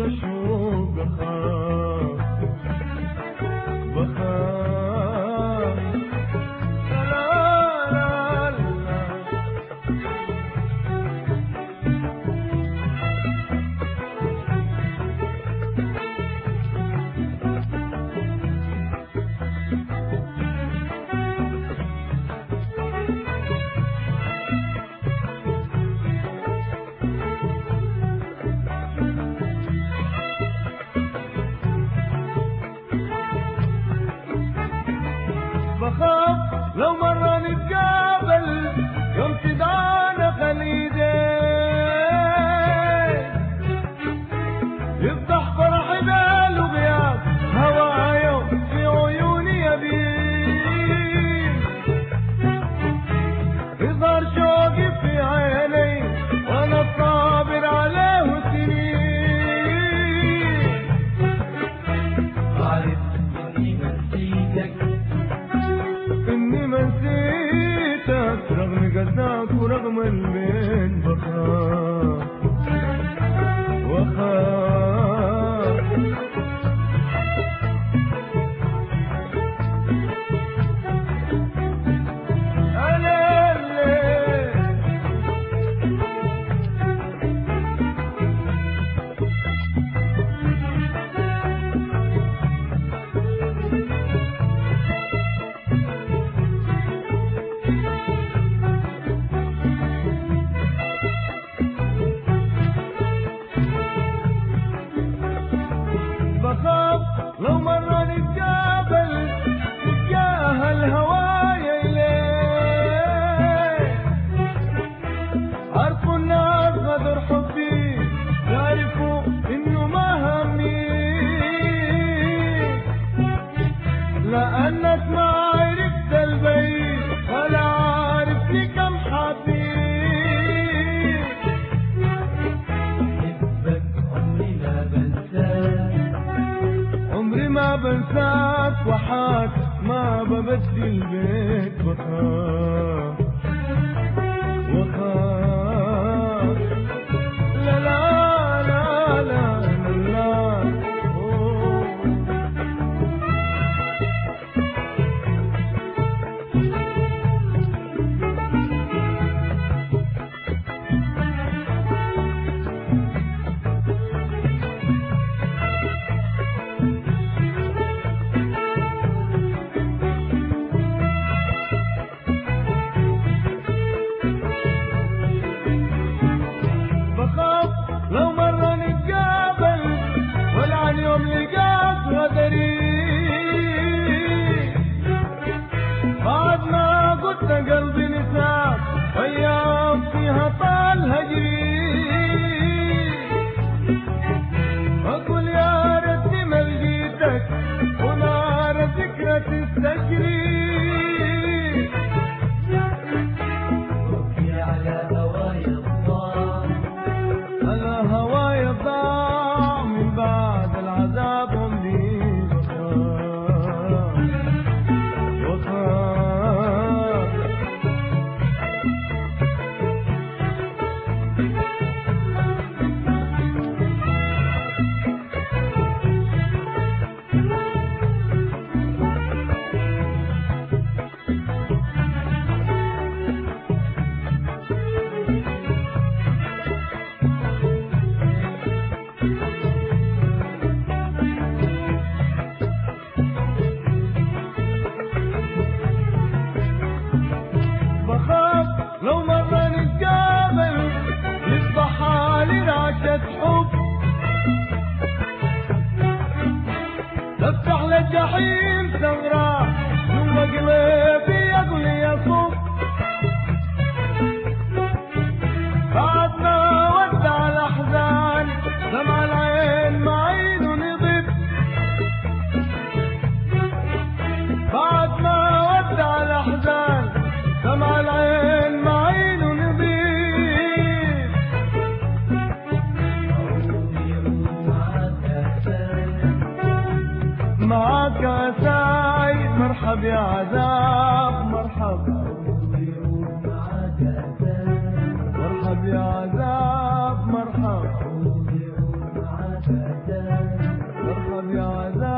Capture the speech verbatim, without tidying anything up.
الشوق بخاف بخاف لا لا لا بخاف لو مرة نتقابل يوم تدعانا خليجين يفتح فرحي باله غياب هوايا في عيوني يبين يظهر شوقي في عيني وانا صابر عليه سنين عارف اني نسيتك إني ما نسيتك رغم قداك ورغم البين بخاف وخاف أنا الليل بخاف لو مرة نتقابل تجاه الهوايا إليه عرفوا الناس غدر حبي يعرفوا إنه ما همي لأنك ما عرفت البيت ولا عارفني كم حبيب حبك عمري ما بنساك عمري ما بنساك وحاك ما ببدي البيت بخاف وخاف لا لا لا لا لا أوه. بخاف لو مرة نتقابل ولا عن يوم لقاك غدري بعد ما قلت قلبي نساك أيام فيها طال هجري أقول يا ريتني ما لقيتك ونار ذكرى تستجري وفي على هوايا الضار أنا هواي ضاع من بعد العذاب عمري بخاف وخاف بخاف لو مرة نتقابل يصبح حالي رعشة حب تفتح للجحيم ثغرة ثم قلبي يغلي يصب بعد ما ودع الأحزان دمع العين مع عينه نضب بعد ما ودع الأحزان دمع العين مع عينه نضيف معاك أساي مرحب يا عذاب مرحب مرحب يا عذاب مرحب عذاب يا عذاب